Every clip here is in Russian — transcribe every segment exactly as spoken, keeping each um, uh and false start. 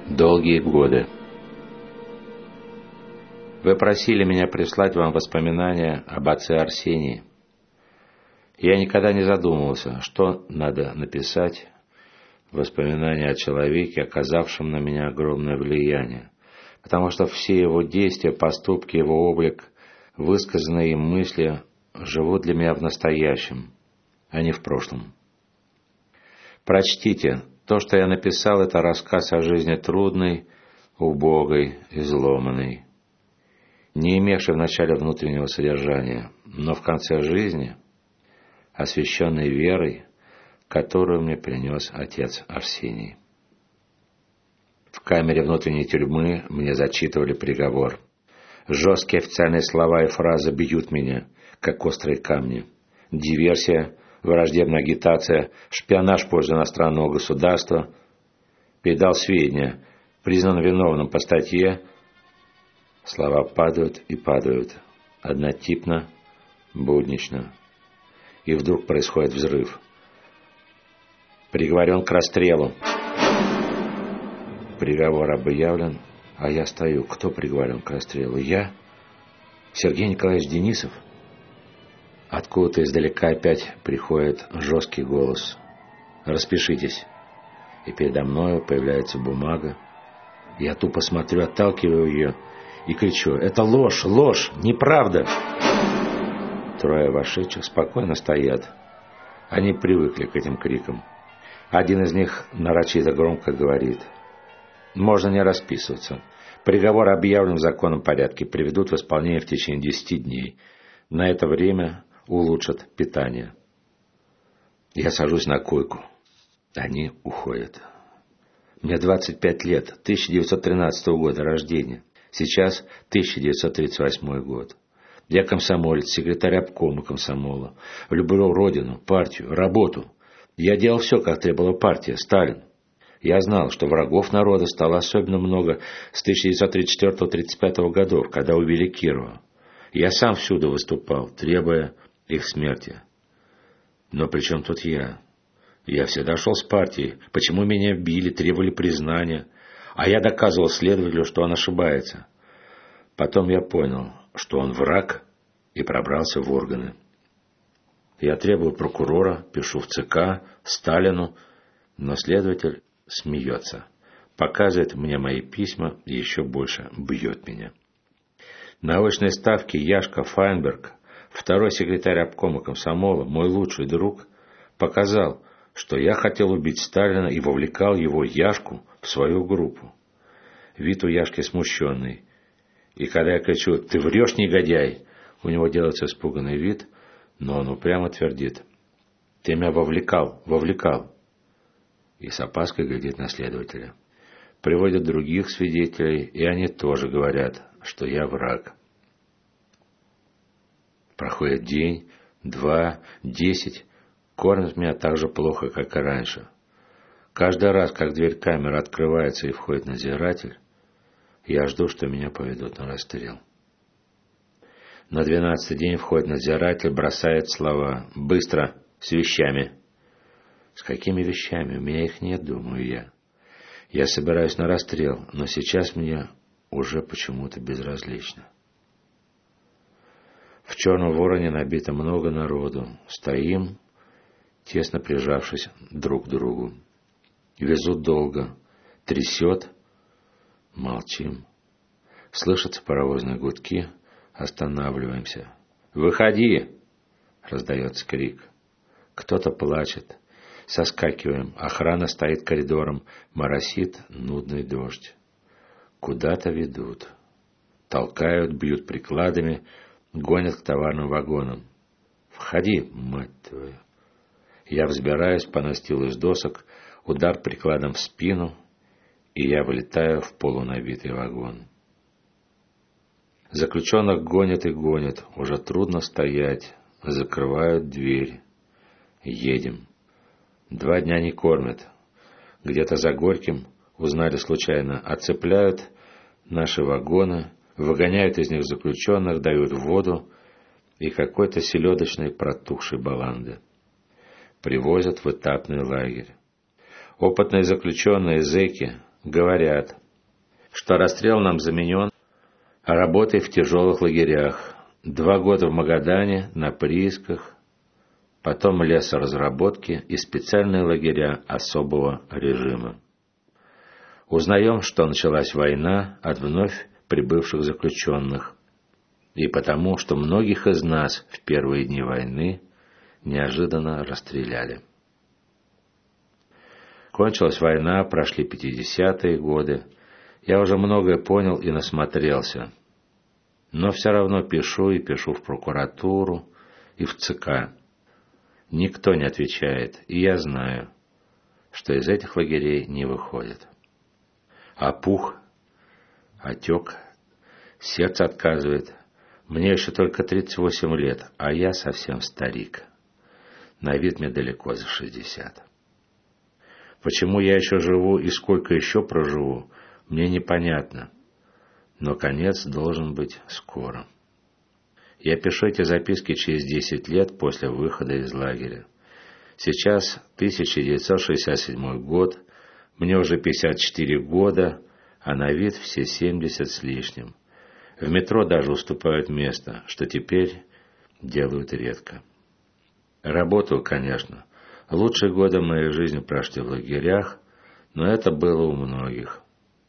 Долгие годы. Вы просили меня прислать вам воспоминания об отце Арсении. Я никогда не задумывался, что надо написать воспоминания о человеке, оказавшем на меня огромное влияние, потому что все его действия, поступки, его облик, высказанные им мысли живут для меня в настоящем, а не в прошлом. Прочтите. То, что я написал, это рассказ о жизни трудной, убогой, изломанной, не имевшей в начале внутреннего содержания, но в конце жизни освященной верой, которую мне принес отец Арсений. В камере внутренней тюрьмы мне зачитывали приговор. Жесткие официальные слова и фразы бьют меня, как острые камни. Диверсия, враждебная агитация, шпионаж в пользу иностранного государства, передал сведения, признан виновным по статье. Слова падают и падают, однотипно, буднично. И вдруг происходит взрыв. Приговорен к расстрелу. Приговор объявлен, а я стою. Кто приговорен к расстрелу? Я? Сергей Николаевич Денисов? Откуда-то издалека опять приходит жесткий голос. «Распишитесь». И передо мною появляется бумага. Я тупо смотрю, отталкиваю ее и кричу: «Это ложь, ложь, неправда!» Трое вошедших спокойно стоят. Они привыкли к этим крикам. Один из них нарочито громко говорит: «Можно не расписываться. Приговор объявлен в законном порядке, приведут в исполнение в течение десяти дней. На это время улучшат питание». Я сажусь на койку. Они уходят. Мне двадцать пять лет, тысяча девятьсот тринадцатого года рождения. Сейчас тысяча девятьсот тридцать восьмой год. Я комсомолец, секретарь обкома комсомола. Люблю родину, партию, работу. Я делал все, как требовала партия, Сталин. Я знал, что врагов народа стало особенно много с тысяча девятьсот тридцать четвёртого — тридцать пятого годов, когда убили Кирова. Я сам всюду выступал, требуя их смерти. Но при чем тут я? Я всегда шел с партией. Почему меня били, требовали признания? А я доказывал следователю, что он ошибается. Потом я понял, что он враг, и пробрался в органы. Я требую прокурора, пишу в ЦК, Сталину, но следователь смеется, показывает мне мои письма и еще больше бьет меня. На очной ставке Яшка Файнберг, второй секретарь обкома комсомола, мой лучший друг, показал, что я хотел убить Сталина и вовлекал его, Яшку, в свою группу. Вид у Яшки смущенный. И когда я кричу: «Ты врешь, негодяй!», у него делается испуганный вид, но он упрямо твердит: «Ты меня вовлекал, вовлекал!» И с опаской глядит на следователя. Приводят других свидетелей, и они тоже говорят, что я враг. Проходит день, два, десять. Кормят меня так же плохо, как и раньше. Каждый раз, как дверь камеры открывается и входит надзиратель, я жду, что меня поведут на расстрел. На двенадцатый день входит надзиратель, бросает слова: «Быстро, с вещами». С какими вещами? У меня их нет, думаю я. Я собираюсь на расстрел, но сейчас мне уже почему-то безразлично. В Черном Вороне набито много народу. Стоим, тесно прижавшись друг к другу. Везут долго. Трясет. Молчим. Слышатся паровозные гудки. Останавливаемся. «Выходи!» — раздается крик. Кто-то плачет. Соскакиваем. Охрана стоит коридором. Моросит нудный дождь. Куда-то ведут. Толкают, бьют прикладами, гонят к товарным вагонам. «Входи, мать твою!» Я взбираюсь по настилу из досок, удар прикладом в спину, и я вылетаю в полунабитый вагон. Заключенных гонят и гонят, уже трудно стоять, закрывают дверь. Едем. Два дня не кормят. Где-то за Горьким, узнали случайно, оцепляют наши вагоны, выгоняют из них заключенных, дают воду и какой-то селедочной протухшей баланды. Привозят в этапный лагерь. Опытные заключенные зэки говорят, что расстрел нам заменен работой в тяжелых лагерях. Два года в Магадане, на приисках, потом лесоразработки и специальные лагеря особого режима. Узнаем, что началась война от вновь прибывших заключенных, и потому, что многих из нас в первые дни войны неожиданно расстреляли. Кончилась война, прошли пятидесятые годы, я уже многое понял и насмотрелся, но все равно пишу и пишу в прокуратуру и в ЦК. Никто не отвечает, и я знаю, что из этих лагерей не выходят. Опух, отек, сердце отказывает. Мне еще только тридцать восемь лет, а я совсем старик. На вид мне далеко за шестьдесят. Почему я еще живу и сколько еще проживу, мне непонятно. Но конец должен быть скоро. Я пишу эти записки через десять лет после выхода из лагеря. Сейчас тысяча девятьсот шестьдесят седьмой год, мне уже пятьдесят четыре года, а на вид все семьдесят с лишним. В метро даже уступают место, что теперь делают редко. Работаю, конечно. Лучшие годы моей жизни прошли в лагерях, но это было у многих.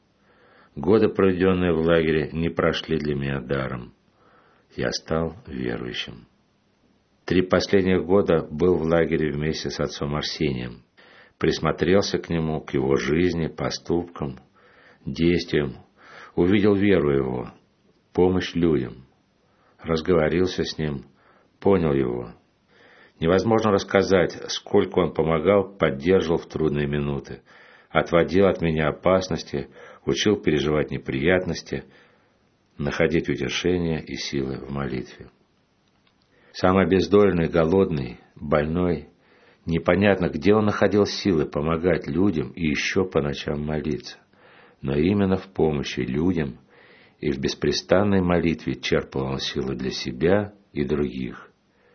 Годы, проведенные в лагере, не прошли для меня даром. Я стал верующим. Три последних года был в лагере вместе с отцом Арсением. Присмотрелся к нему, к его жизни, поступкам, действиям. Увидел веру его, помощь людям. Разговорился с ним, понял его. Невозможно рассказать, сколько он помогал, поддерживал в трудные минуты. Отводил от меня опасности, учил переживать неприятности, находить утешение и силы в молитве. Сам обездоленный, голодный, больной, непонятно, где он находил силы помогать людям и еще по ночам молиться. Но именно в помощи людям и в беспрестанной молитве черпал он силы для себя и других.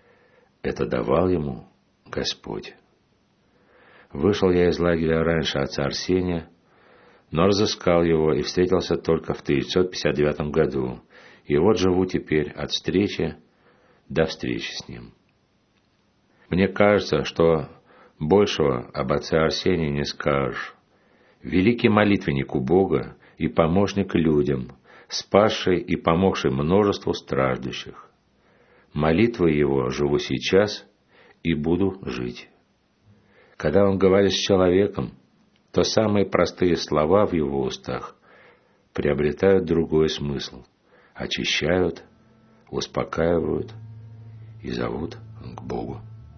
Это давал ему Господь. Вышел я из лагеря раньше отца Арсения, но разыскал его и встретился только в тысяча девятьсот пятьдесят девятом году. И вот живу теперь от встречи до встречи с ним. Мне кажется, что большего об отце Арсении не скажешь. Великий молитвенник у Бога и помощник людям, спасший и помогший множеству страждущих. Молитвой его живу сейчас и буду жить. Когда он говорит с человеком, то самые простые слова в его устах приобретают другой смысл, очищают, успокаивают и зовут к Богу.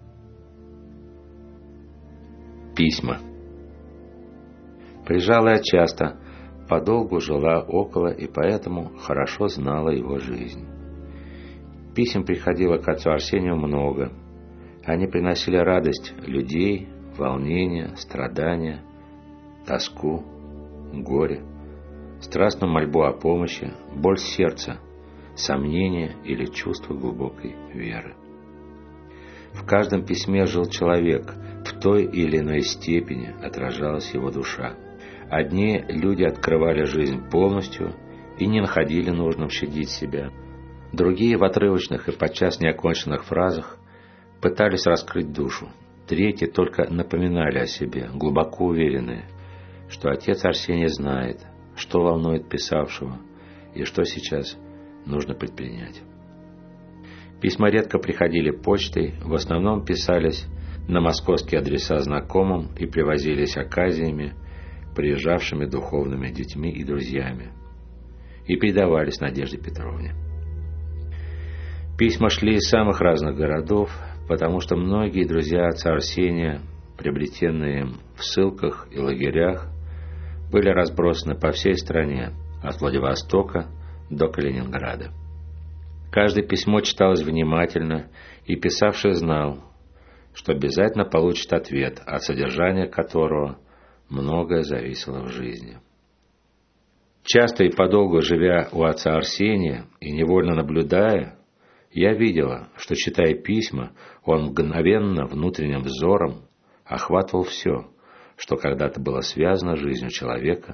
Письма. Приезжала я часто, подолгу жила около и поэтому хорошо знала его жизнь. Писем приходило к отцу Арсению много. Они приносили радость людей, волнение, страдания, тоску, горе, страстную мольбу о помощи, боль сердца, сомнение или чувство глубокой веры. В каждом письме жил человек, в той или иной степени отражалась его душа. Одни люди открывали жизнь полностью и не находили нужным щадить себя. Другие в отрывочных и подчас неоконченных фразах пытались раскрыть душу. Третьи только напоминали о себе, глубоко уверенные, что отец Арсений знает, что волнует писавшего и что сейчас нужно предпринять. Письма редко приходили почтой, в основном писались на московские адреса знакомым и привозились оказиями, приезжавшими духовными детьми и друзьями, и передавались Надежде Петровне. Письма шли из самых разных городов, потому что многие друзья отца Арсения, приобретенные им в ссылках и лагерях, были разбросаны по всей стране, от Владивостока до Калининграда. Каждое письмо читалось внимательно, и писавший знал, что обязательно получит ответ, от содержания которого многое зависело в жизни. Часто и подолгу живя у отца Арсения и невольно наблюдая, я видела, что, читая письма, он мгновенно внутренним взором охватывал все, что когда-то было связано с жизнью человека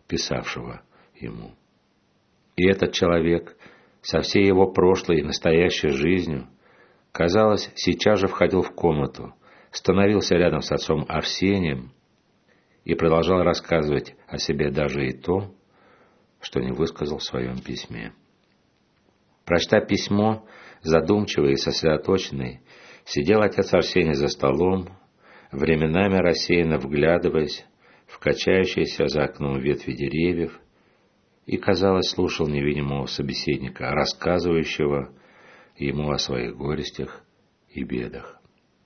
писавшего ему. И этот человек со всей его прошлой и настоящей жизнью, казалось, сейчас же входил в комнату, становился рядом с отцом Арсением и продолжал рассказывать о себе даже и то, что не высказал в своем письме. Прочтя письмо, задумчивый и сосредоточенный, сидел отец Арсений за столом, временами рассеянно вглядываясь в качающиеся за окном ветви деревьев, и, казалось, слушал невидимого собеседника, рассказывающего ему о своих горестях и бедах.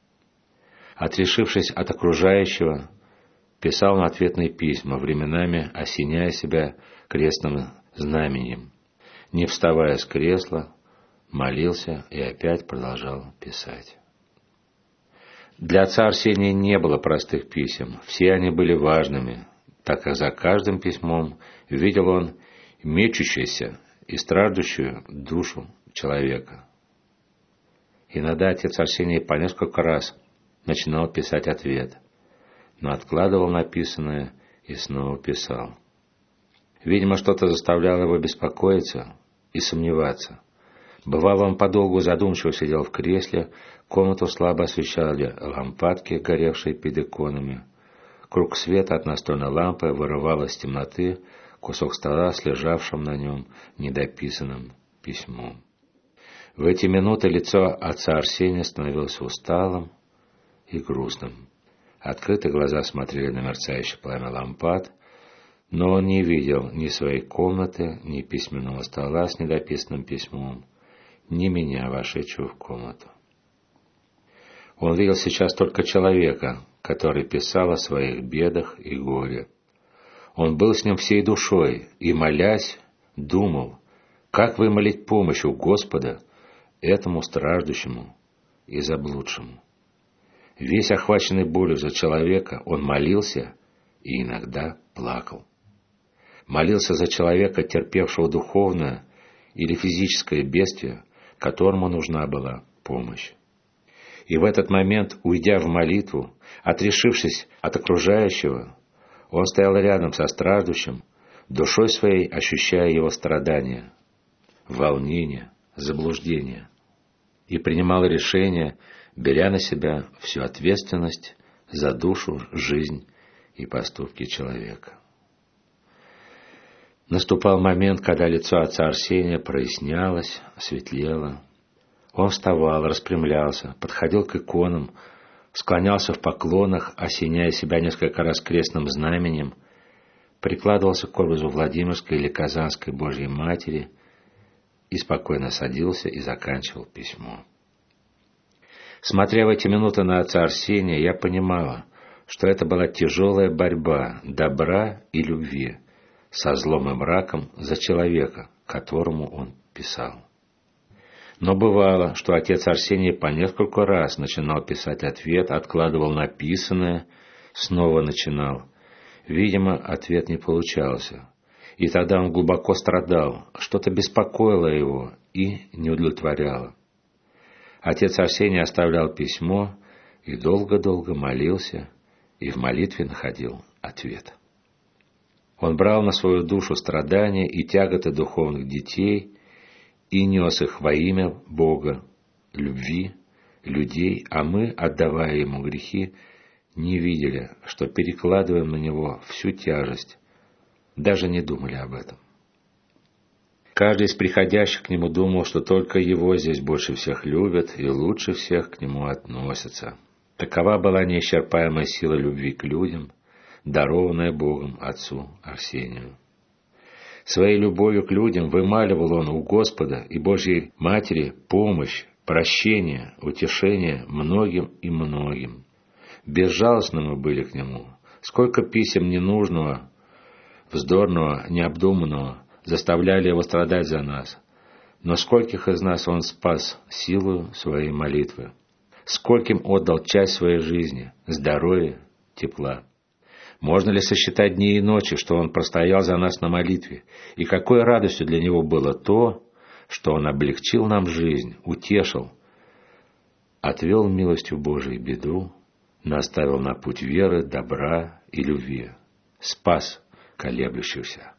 Отрешившись от окружающего, писал он ответные письма, временами осеняя себя крестным знаменем, не вставая с кресла, молился и опять продолжал писать. Для отца Арсения не было простых писем, все они были важными, так как за каждым письмом видел он мечущуюся и страждущую душу человека. Иногда отец Арсений по несколько раз начинал писать ответ, но откладывал написанное и снова писал. Видимо, что-то заставляло его беспокоиться и сомневаться. Бывало, он подолгу задумчиво сидел в кресле, комнату слабо освещали лампадки, горевшие перед иконами. Круг света от настольной лампы вырывал из темноты кусок стола с лежавшим на нем недописанным письмом. В эти минуты лицо отца Арсения становилось усталым и грустным. Открытые глаза смотрели на мерцающее пламя лампад, но он не видел ни своей комнаты, ни письменного стола с недописанным письмом, ни меня, вошедшего в комнату. Он видел сейчас только человека, который писал о своих бедах и горе. Он был с ним всей душой и, молясь, думал, как вымолить помощь у Господа этому страждущему и заблудшему. Весь охваченный болью за человека, он молился и иногда плакал. Молился за человека, терпевшего духовное или физическое бедствие, которому нужна была помощь. И в этот момент, уйдя в молитву, отрешившись от окружающего, он стоял рядом со страждущим, душой своей ощущая его страдания, волнение, заблуждение, и принимал решение, беря на себя всю ответственность за душу, жизнь и поступки человека. Наступал момент, когда лицо отца Арсения прояснялось, светлело. Он вставал, распрямлялся, подходил к иконам, склонялся в поклонах, осеняя себя несколько раз крестным знаменем, прикладывался к образу Владимирской или Казанской Божьей Матери и спокойно садился и заканчивал письмо. Смотря в эти минуты на отца Арсения, я понимала, что это была тяжелая борьба добра и любви со злом и мраком за человека, которому он писал. Но бывало, что отец Арсений по несколько раз начинал писать ответ, откладывал написанное, снова начинал. Видимо, ответ не получался. И тогда он глубоко страдал, что-то беспокоило его и не удовлетворяло. Отец Арсений оставлял письмо и долго-долго молился, и в молитве находил ответ. Он брал на свою душу страдания и тяготы духовных детей и нес их во имя Бога, любви, людей, а мы, отдавая Ему грехи, не видели, что перекладываем на Него всю тяжесть, даже не думали об этом. Каждый из приходящих к Нему думал, что только Его здесь больше всех любят и лучше всех к Нему относятся. Такова была неисчерпаемая сила любви к людям, дарованная Богом отцу Арсению. Своей любовью к людям вымаливал он у Господа и Божьей Матери помощь, прощение, утешение многим и многим. Безжалостны мы были к Нему. Сколько писем ненужного, вздорного, необдуманного заставляли Его страдать за нас. Но скольких из нас Он спас силою своей молитвы. Скольким отдал часть своей жизни, здоровья, тепла. Можно ли сосчитать дни и ночи, что Он простоял за нас на молитве, и какой радостью для Него было то, что Он облегчил нам жизнь, утешил, отвел милостью Божией беду, наставил на путь веры, добра и любви, спас, колеблющихся.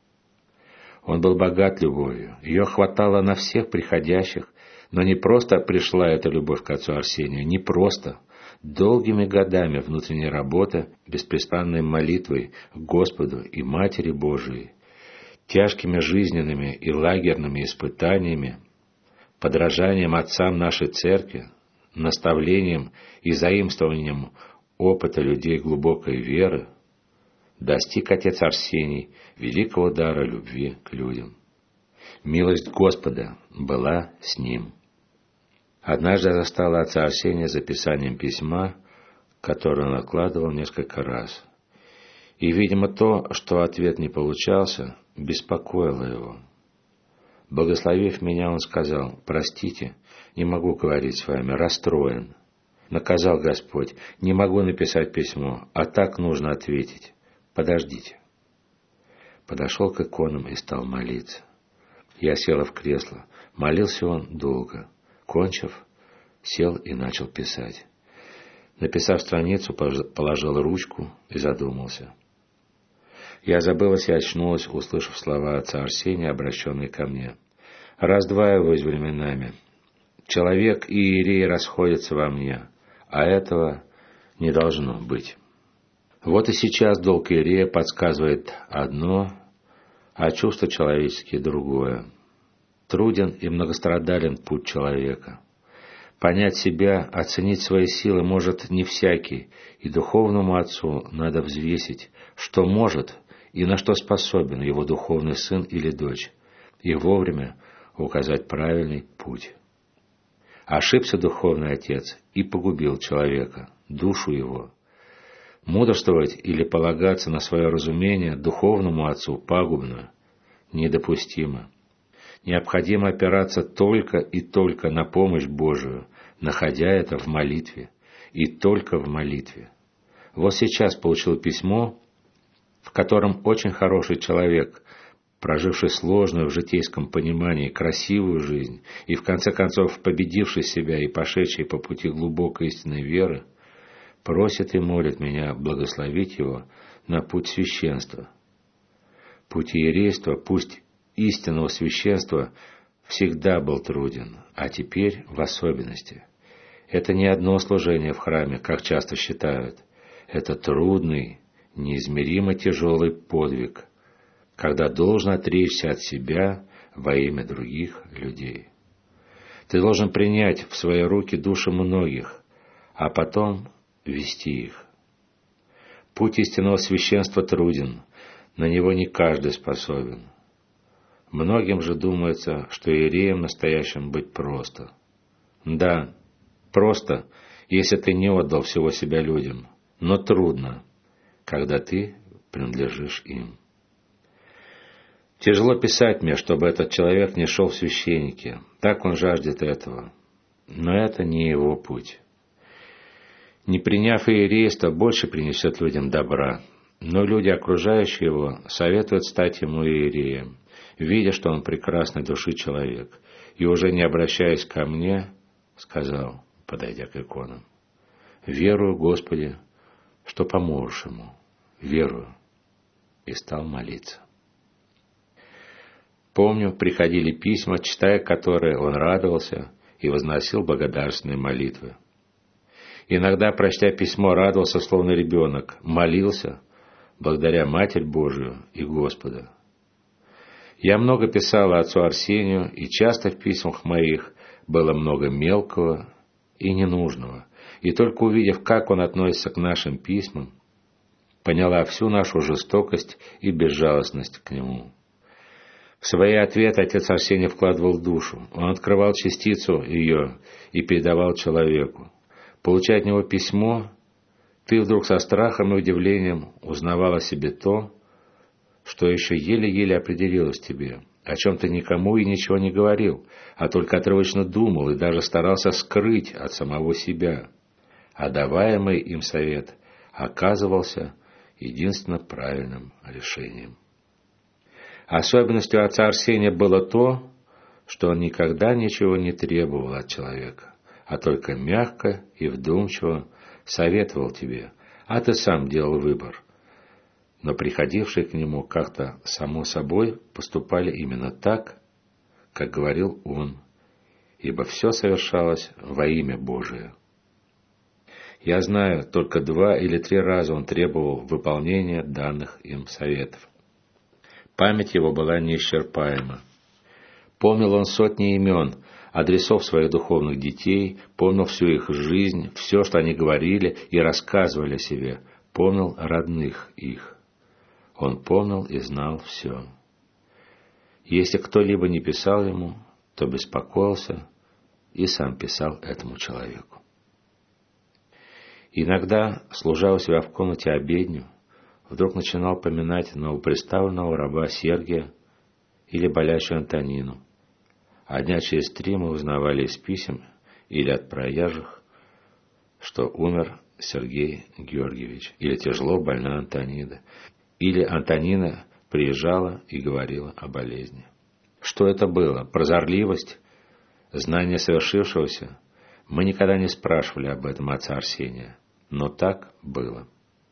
Он был богат любовью, ее хватало на всех приходящих, но не просто пришла эта любовь к отцу Арсению, не просто, долгими годами внутренней работы, беспрестанной молитвой к Господу и Матери Божией, тяжкими жизненными и лагерными испытаниями, подражанием отцам нашей церкви, наставлением и заимствованием опыта людей глубокой веры, достиг отец Арсений великого дара любви к людям. Милость Господа была с ним. Однажды я застала отца Арсения за писанием письма, которое он откладывал несколько раз. И, видимо, то, что ответ не получался, беспокоило его. Благословив меня, он сказал: «Простите, не могу говорить с вами, расстроен. Наказал Господь, не могу написать письмо, а так нужно ответить. Подождите». Подошел к иконам и стал молиться. Я села в кресло. Молился он долго. Кончив, сел и начал писать. Написав страницу, положил ручку и задумался. Я забылась и очнулась, услышав слова отца Арсения, обращенные ко мне. «Раздваиваюсь временами. Человек и иерей расходятся во мне, а этого не должно быть. Вот и сейчас долг иерея подсказывает одно, а чувства человеческие другое. Труден и многострадален путь человека. Понять себя, оценить свои силы может не всякий, и духовному отцу надо взвесить, что может и на что способен его духовный сын или дочь, и вовремя указать правильный путь. Ошибся духовный отец и погубил человека, душу его. Мудрствовать или полагаться на свое разумение духовному отцу пагубно, недопустимо. Необходимо опираться только и только на помощь Божию, находя это в молитве, и только в молитве. Вот сейчас получил письмо, в котором очень хороший человек, проживший сложную в житейском понимании красивую жизнь и в конце концов победивший себя и пошедший по пути глубокой истинной веры, просит и молит меня благословить его на путь священства. Путь иерейства, пусть истинного священства, всегда был труден, а теперь в особенности. Это не одно служение в храме, как часто считают. Это трудный, неизмеримо тяжелый подвиг, когда должен отречься от себя во имя других людей. Ты должен принять в свои руки души многих, а потом вести их. Путь истинного священства труден, на него не каждый способен. Многим же думается, что иереем настоящим быть просто. Да, просто, если ты не отдал всего себя людям, но трудно, когда ты принадлежишь им. Тяжело писать мне, чтобы этот человек не шел в священники, так он жаждет этого, но это не его путь. Не приняв иерейство, больше принесет людям добра, но люди, окружающие его, советуют стать ему иереем, видя, что он прекрасной души человек, и уже не обращаясь ко мне, сказал, подойдя к иконам: «Верую, Господи, что поможешь ему, верую», и стал молиться. Помню, приходили письма, читая которые, он радовался и возносил благодарственные молитвы. Иногда, прочтя письмо, радовался, словно ребенок, молился, благодаря Матерь Божию и Господа. Я много писал отцу Арсению, и часто в письмах моих было много мелкого и ненужного, и только увидев, как он относится к нашим письмам, поняла всю нашу жестокость и безжалостность к нему. В свои ответы отец Арсений вкладывал душу, он открывал частицу ее и передавал человеку. Получая от него письмо, ты вдруг со страхом и удивлением узнавал о себе то, что еще еле-еле определилось тебе, о чем ты никому и ничего не говорил, а только отрывочно думал и даже старался скрыть от самого себя. А даваемый им совет оказывался единственно правильным решением. Особенностью отца Арсения было то, что он никогда ничего не требовал от человека, а только мягко и вдумчиво советовал тебе, а ты сам делал выбор. но приходившие к нему как-то само собой поступали именно так, как говорил он, ибо все совершалось во имя Божие. Я знаю, только два или три раза он требовал выполнения данных им советов. Память его была неисчерпаема. Помнил он сотни имен, адресов своих духовных детей, помнил всю их жизнь, все, что они говорили и рассказывали о себе, помнил родных их. Он помнил и знал все. Если кто-либо не писал ему, то беспокоился и сам писал этому человеку. Иногда, служа у себя в комнате обедню, вдруг начинал поминать новоприставленного раба Сергия или болящую Антонину. А дня через три мы узнавали из писем или от проезжих, что умер Сергей Георгиевич, или тяжело больна Антонида, или Антонина приезжала и говорила о болезни. Что это было? Прозорливость? Знание совершившегося? Мы никогда не спрашивали об этом отца Арсения, но так было.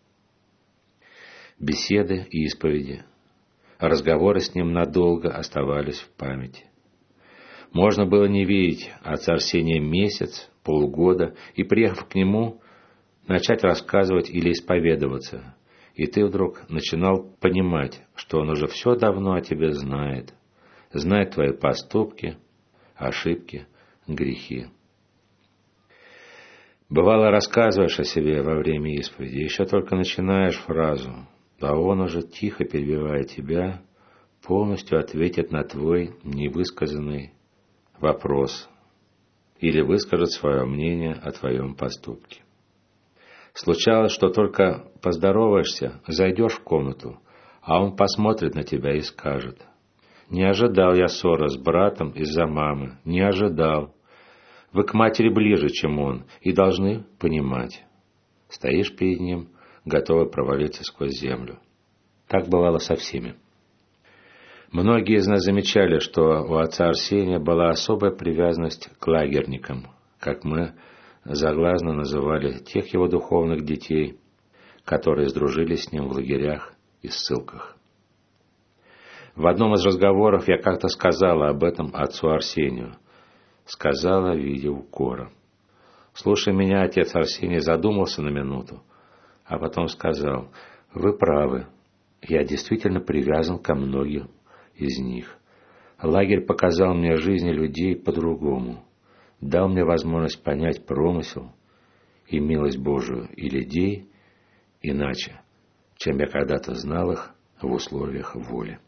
Беседы и исповеди, разговоры с ним надолго оставались в памяти. Можно было не видеть отца Арсения месяц, полгода, и, приехав к нему, начать рассказывать или исповедоваться, и ты вдруг начинал понимать, что он уже все давно о тебе знает, знает твои поступки, ошибки, грехи. Бывало, рассказываешь о себе во время исповеди, еще только начинаешь фразу, а он уже тихо перебивая тебя, полностью ответит на твой невысказанный вопрос или выскажет свое мнение о твоем поступке. Случалось, что только поздороваешься, зайдешь в комнату, а он посмотрит на тебя и скажет: «Не ожидал я ссоры с братом из-за мамы, не ожидал. Вы к матери ближе, чем он, и должны понимать». Стоишь перед ним, готовый провалиться сквозь землю. Так бывало со всеми. Многие из нас замечали, что у отца Арсения была особая привязанность к лагерникам, как мы заглазно называли тех его духовных детей, которые сдружились с ним в лагерях и ссылках. В одном из разговоров я как-то сказала об этом отцу Арсению. Сказала в виде укора. Слушая меня, отец Арсений задумался на минуту, а потом сказал: «Вы правы, я действительно привязан ко многим из них. Лагерь показал мне жизни людей по-другому, дал мне возможность понять промысел и милость Божию и людей иначе, чем я когда-то знал их в условиях воли».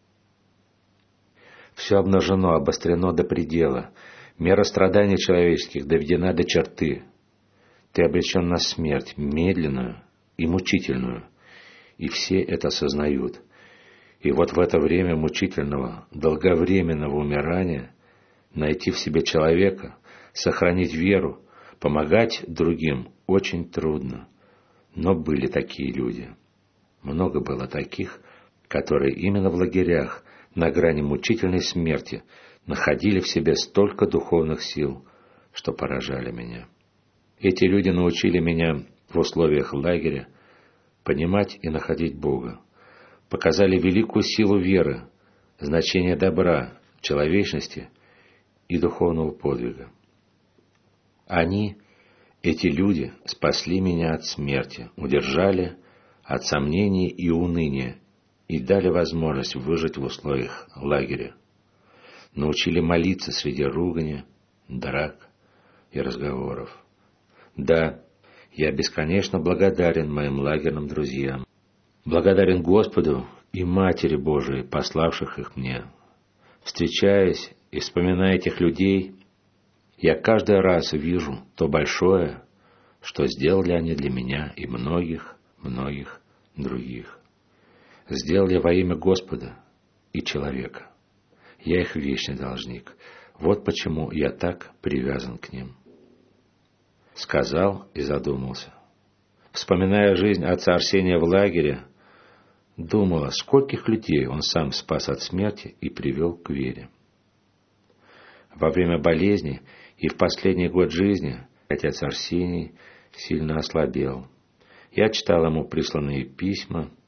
Все обнажено, обострено до предела, мера страданий человеческих доведена до черты. Ты обречен на смерть, медленную и мучительную, и все это осознают. И вот в это время мучительного, долговременного умирания найти в себе человека, сохранить веру, помогать другим очень трудно. Но были такие люди. Много было таких, которые именно в лагерях, на грани мучительной смерти, находили в себе столько духовных сил, что поражали меня. Эти люди научили меня в условиях лагеря понимать и находить Бога, показали великую силу веры, значение добра, человечности и духовного подвига. Они, эти люди, спасли меня от смерти, удержали от сомнений и уныния и дали возможность выжить в условиях лагеря. Научили молиться среди ругани, драк и разговоров. Да, я бесконечно благодарен моим лагерным друзьям, благодарен Господу и Матери Божией, пославших их мне. Встречаясь и вспоминая этих людей, я каждый раз вижу то большое, что сделали они для меня и многих, многих других. Сделали во имя Господа и человека. Я их вечный должник. Вот почему я так привязан к ним. Сказал и задумался. Вспоминая жизнь отца Арсения в лагере, думала, скольких людей он сам спас от смерти и привел к вере. Во время болезни и в последний год жизни отец Арсений сильно ослабел. Я читал ему присланные письма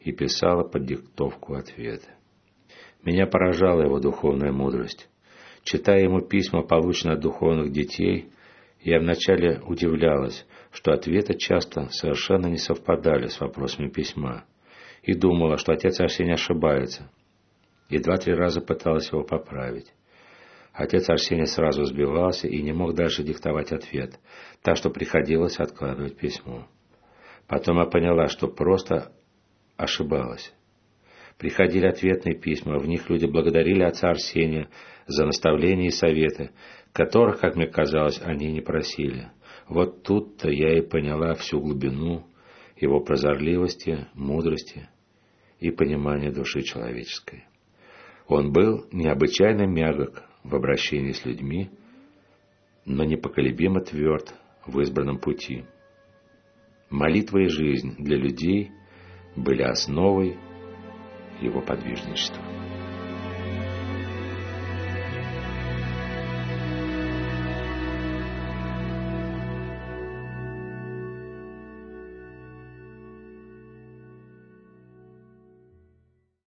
и писала под диктовку ответы. Меня поражала его духовная мудрость. Читая ему письма, полученные от духовных детей, я вначале удивлялась, что ответы часто совершенно не совпадали с вопросами письма, и думала, что отец Арсений ошибается, и два-три раза пыталась его поправить. Отец Арсений сразу сбивался и не мог дальше диктовать ответ, так что приходилось откладывать письмо. Потом я поняла, что просто ошибалась. Приходили ответные письма, в них люди благодарили отца Арсения за наставления и советы, которых, как мне казалось, они не просили. Вот тут-то я и поняла всю глубину его прозорливости, мудрости и понимания души человеческой. Он был необычайно мягок в обращении с людьми, но непоколебимо тверд в избранном пути. Молитва и жизнь для людей были основой его подвижничества.